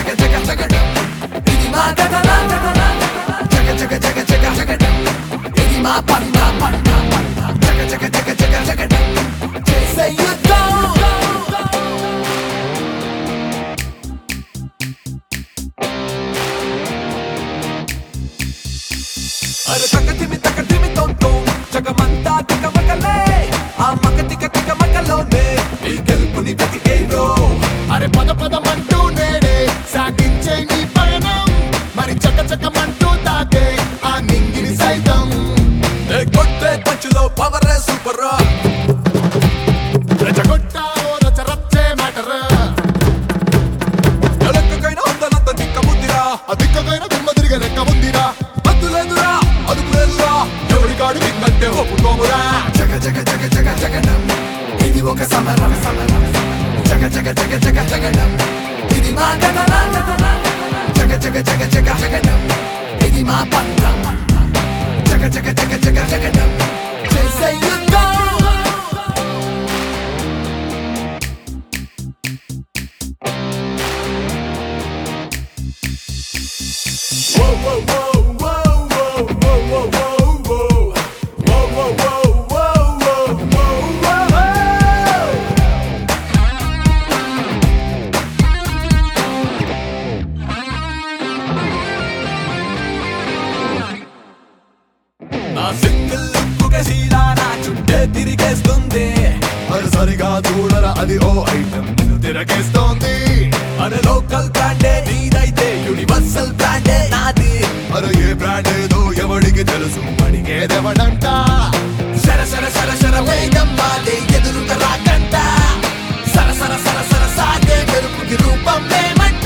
జగ జగ జగడం ఇది మా గగన జగ జగ జగ జగ జగడం ఇది మా పండ పండ జగ జగ జగ జగ జగడం చేసే యుద్ధం అరే తకతిమి తొంతో జగమంతా తికమకలే ఆ మక తిక తిక మకలోనే ఈ గెలుపుని వెతికేరో అరే పద పదమంటూ నేనే సాగించే నీ పయనం మరి చక చకమంటూ తాకే ఆ నింగిని సైతం ఏ కొట్టే పంచులో పవర్ సూపర్ రెచ్చగొట్టావో రచ్చరచ్చే మ్యాటర్ ఎలక్కకైనా ఉందనంత దిక్క బుద్ధిరా అదిక్కకైన దిమ్మ తిరిగే లెక్క ఉందిరా అద్దులేదురా అదుపులేదురా ఎవరికాడు నిన్నంటే ఒప్పుకోమురా జగ జగ జగ జగ జగడం ఇది ఒక సమరం జగ జగ జగ జగ జగడం ఇది మా గగన జగ జగ జగ జగ జగడం ఇది మా పంట జగ జగ జగ జగ జగడం చేసే యుద్ధం నా సింగిల్ లుక్కుగా శీలా నా చుట్టే తిరిగేస్తుంది మరి సరిగా చూడరా అది ఓ ఐటమ్ నిన్ను తిరగేస్తోంది అరే లోకల్ బ్రాండే నీదైతే యూనివర్సల్ బ్రాండే నాది అరే ఏ బ్రాండ్ ఏదో ఎవడికి తెలుసు అడిగేదెవడంట సర సర సర సర వేగం మాదే ఎదురుగా రాకంట సర సర సర సర సాగే మెరుపుకి రూపం మేమంట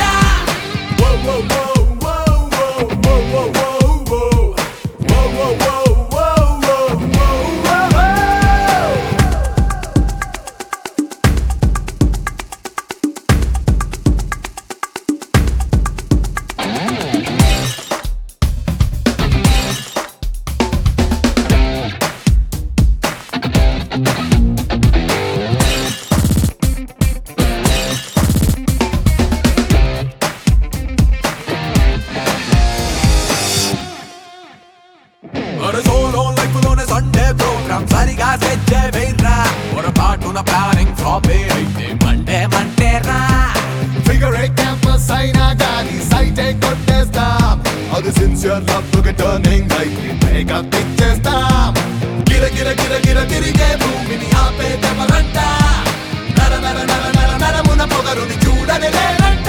అరే సోలో లైఫ్ లోనే సండే ప్రోగ్రామ్ సరిగా సెట్ చేయరా పొరపాటున ప్లానింగ్ ఫ్లాప్ అయితే మండే మంటేరా ఫిగర్ ఏ క్యాంపస్ అయినా గానీ సైట్ కొట్టేస్తాం అది సిన్సియర్ లవ్ కి టర్నింగ్ లైట్ మేకప్ ఇచ్చేస్తాం గిర గిర గిర గిర తిరిగే భూమిని ఆపేదెవరంట నర నర నర నర నరమున పొగరుని చూడని లేరంట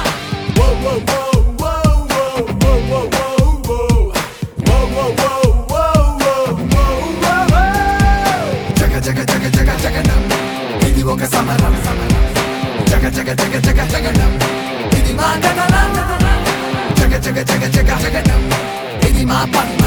జగ జగ జగ జగ జగడం ఇది ఒక సమరం జగ జగ జగ జగ జగడం ఇది మా గగన జగ జగ జగ జగ జగడం ఇది మా పంట